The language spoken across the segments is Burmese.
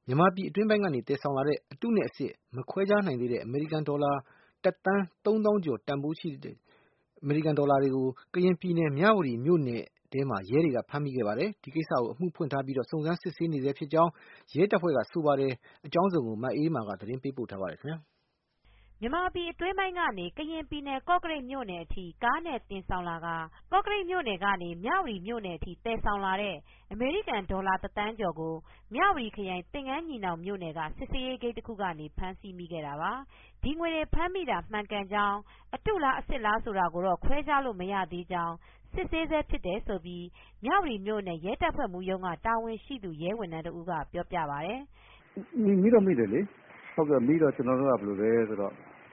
မြန်မာပြည်အတွင်းပိုင်းကနေတည်ဆောင်လာတဲ့အတုနဲ့အစစ်မခွဲခြားနိုင်သေးတဲ့အမေရိကန်ဒေါ်လာ1 သန်း 3 သောင်းကျော်တန်ဖိုးရှိတဲ့အမေရိကန်ဒေါ်လာတွေကိုကရင်ပြည်နယ်မြဝတီမြို့နယ်ထဲမှာရဲတွေကဖမ်းမိခဲ့ပါတယ်။ဒီကိစ္စကိုအမှုဖွင့်ထားပြီးစုံစမ်းစစ်ဆေးနေဆဲဖြစ်ကြောင်းရဲတပ်ဖွဲ့ကဆိုပါတယ်။အကြောင်းစုံကိုမအေးမာကသတင်းပေးပို့ထားပါတယ်ခင်ဗျာ။မြန်မာပြည်အတွင်းပိုင်းကနေကရင်ပြည်နယ်ကော့ကရိတ်မြို့နယ်အထိကားနဲ့တင်ဆောင်လာကကော့ကရိတ်မြို့နယ်ကနေမြဝတီမြို့နယ်အထိသယ်ဆောင်လာတဲ့အမေရိကန်ဒေါ်လာ1 သန်းကျော်ကိုမြဝတီခရိုင်သင်္ကန်းညီနောင်မြို့နယ်ကစစ်ဆေးရေးဂိတ်တစ်ခုကနေဖမ်းဆီးမိခဲ့တာပါ။ဒီငွေတွေဖမ်းမိတာမှန်ကန်ကြောင်းအတုလားအစစ်လားဆိုတာကိုတော့ခွဲခြားလို့မရသေးကြောင်းစစ်ဆေးဆဲဖြစ်တယ်ဆိုပြီးမြဝတီမြို့နယ်ရဲတပ်ဖွဲ့မှူးရုံးကတာဝန်ရှိသူရဲဝန်ထမ်းတဦးကပြောပြပါတယ်။မိတော့မိတယ်လေ။ဟုတ်ကဲ့မိတော့ကျွန်တော်တို့ကဘယ်လိုလဲဆိုတော့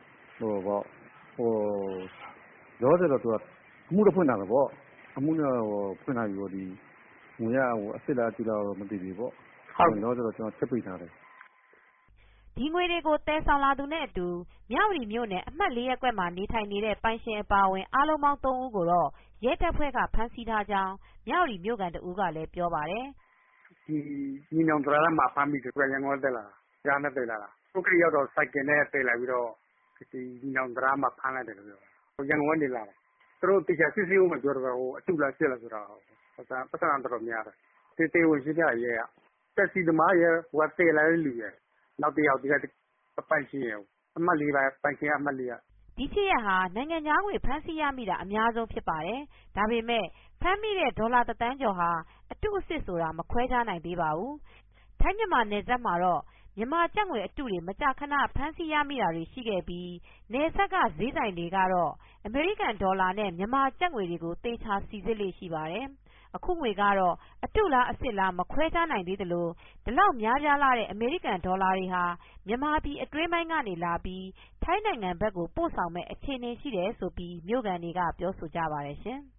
ရောတယ်တော့သူကအမှုတော့ဖွင့်တာပေါ့အမှုတော့ဖွင့်ထားပြီးတော့ဒီငွေရအစစ်လားအတူလားမသိသေးပေါ့ဟုတ်ရောတော့ကျွန်တော်ချက်ပိတ်ထားတယ်ဒီငွေတွေကိုသယ်ဆောင်လာသူနဲ့အတူမြဝတီမြို့နယ်အမှတ်4ရပ်ကွက်မှာနေထိုင်နေတဲ့ပိုင်ရှင်အပါအဝင်အားလုံးပေါင်း3ဦးကိုတော့ရဲတပ်ဖွဲ့ကဖမ်းဆီးထားကြောင်းမြဝတီမြို့ကန်တဦးကလည်းပြောပါတယ်ဒီညီနောင်တရာမှာဖမ်းမိတယ်ရန်ကုန်တက်လာကြားနဲ့တက်လာတာပုဂ္ဂလိရောက်တော့စိုက်ကင်နဲ့တက်လာပြီးတော့ဒီညီနောင်တရာမှာဖမ်းလိုက်တယ်လို့ပြောရန်ကုန်ကနေလာတယ်သူတို့တရားစစ်ဆေးဖို့မပြောတော့အတူလားစစ်လားဆိုတော့ပတ်စံတော်များတယ်တေဝင်ရှိကြရဲတက်စီသမားရဲဟိုတက်လာတဲ့လူရဲနောက်တယောက်ဒီကပိုင်ရှင်ရအမှတ်4ပါပိုင်ရှင်အမှတ်4 ဒီဖြစ်ရဟာနိုင်ငံသားငွေဖမ်းဆီးရမိတာအများဆုံးဖြစ်ပါတယ်ဒါပေမဲ့ဖမ်းမိတဲ့ဒေါ်လာ1 သန်းကျော်ဟာအတုအစစ်ဆိုတာမခွဲခြားနိုင်သေးပါဘူးထိုင်းမြန်မာနယ်စပ်မှာတော့မြန်မာကျပ်ငွေအတုတွေမကြာခဏဖမ်းဆီးရမိတာတွေရှိခဲ့ပြီးနယ်စပ်ကဈေးဆိုင်တွေကတော့အမေရိကန်ဒေါ်လာနဲ့မြန်မာကျပ်ငွေတွေကိုသေချာစီစစ်လေ့ရှိပါတယ်အခုငွေကတော့အတုလားအစစ်လားမခွဲခြားနိုင်သေးသလိုဒီလောက်များပြားလာတဲ့အမေရိကန်ဒေါ်လာတွေဟာမြန်မာပြည်အတွင်းပိုင်းကနေလာပြီးထိုင်းနိုင်ငံဘက်ကိုပို့ဆောင်မဲ့အခြေအနေရှိတယ်လို့မြို့ခံတွေကပြောဆိုကြပါတယ်ရှင်